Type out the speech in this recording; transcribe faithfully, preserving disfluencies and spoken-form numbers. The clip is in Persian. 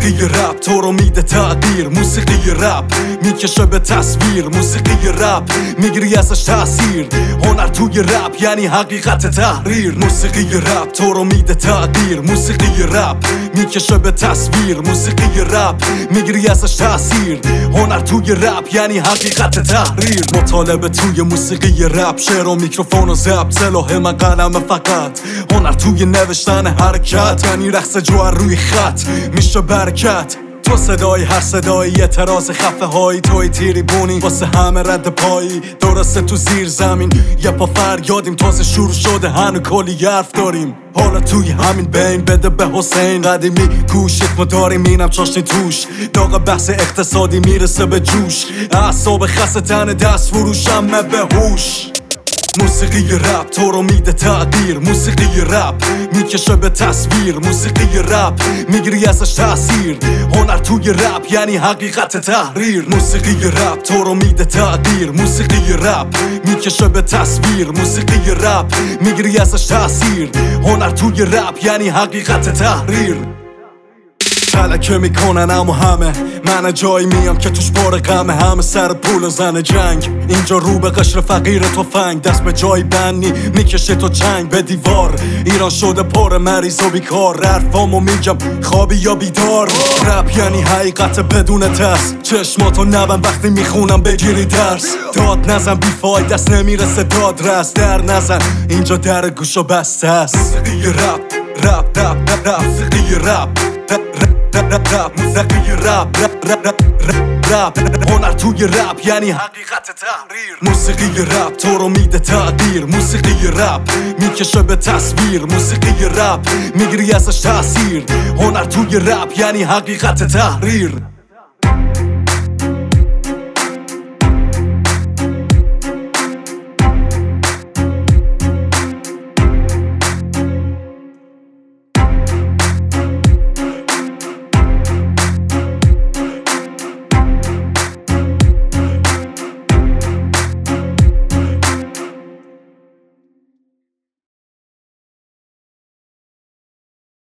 موسیقی رپ تو رو میده تغییر، موسیقی رپ میکشه به تصویر، موسیقی رپ میگیری ازش تاثیر. هنر توی رپ یعنی حقیقت تحریر. موسیقی رپ تو رو میده تغییر، موسیقی رپ میکشه به تصویر، موسیقی رپ میگیری ازش تاثیر. هنر توی رپ یعنی حقیقت تحریر. مطالبه توی موسیقی رپ، شعر و میکروفون و ضبط، سلاح من قلم فقط. هنر توی نوشتن حرکت یعنی رقص جوهر روی خط میشه برکت. تو صدای هر صدایی، اعتراض خفه هایی، توی تیری بونی واسه همه رد پایی. درسته تو زیر زمین یه پا فریادیم، تازه شروع شده هنو کلی حرف داریم. حالا توی همین بین بده به حسین قدیمی گوشت ما داریم، اینم چاشنی توش. داغ بحث اقتصادی میرسه به جوش، اعصاب خسته تن دست فروشم به هوش. موسیقی رپ تو رو میده تغییر، موسیقی رپ میکشه به تصویر، موسیقی رپ میگیری ازش تاثیر. هنر توی رپ یعنی حقیقت تحریر. موسیقی رپ تو رو میده تغییر، موسیقی رپ میکشه به تصویر، موسیقی رپ میگیری ازش تاثیر. هنر توی رپ یعنی حقیقت تحریر. تلکه میکنن اما همه، من جایی میام که توش بار غمه. همه سر پول و زن جنگ، اینجا رو به قشر فقیر تفنگ. دست به جای بندی میکشه تو چنگ به دیوار. ایران شده پر مریض و بیکار، حرفامو میگم خوابی یا بیدار. رپ یعنی حقیقت بدون ترس، چشماتو نبند وقتی میخونم بگیری درس. داد نزن بیفای دست نمیرسه داد رس، در نزن اینجا در گوشو بسته است. موسیقی رپ رپ رپ رپ رپ موسیقی رپ رپ رپ موسیقی رپ رپ رپ رپ هنر توی رپ یعنی حقیقت تحریر. موسیقی رپ تو رو میده تغییر، موسیقی رپ میکشه به تصویر، موسیقی رپ میگیری ازش تاثیر. هنر توی رپ یعنی حقیقت تحریر.